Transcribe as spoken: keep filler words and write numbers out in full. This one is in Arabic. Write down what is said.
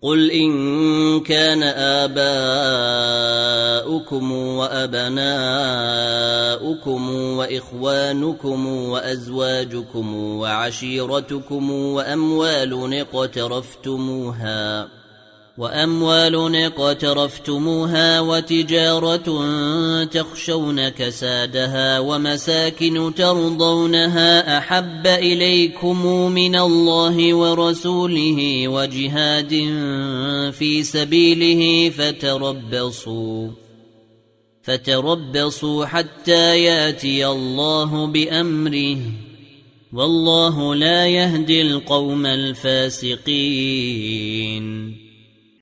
قل إن كان آباؤكم وأبناؤكم وإخوانكم وأزواجكم وعشيرتكم وأموال اقترفتموها وأموال اقترفتموها وتجارة تخشون كسادها ومساكن ترضونها أحب إليكم من الله ورسوله وجهاد في سبيله فتربصوا فتربصوا حتى يأتي الله بأمره والله لا يهدي القوم الفاسقين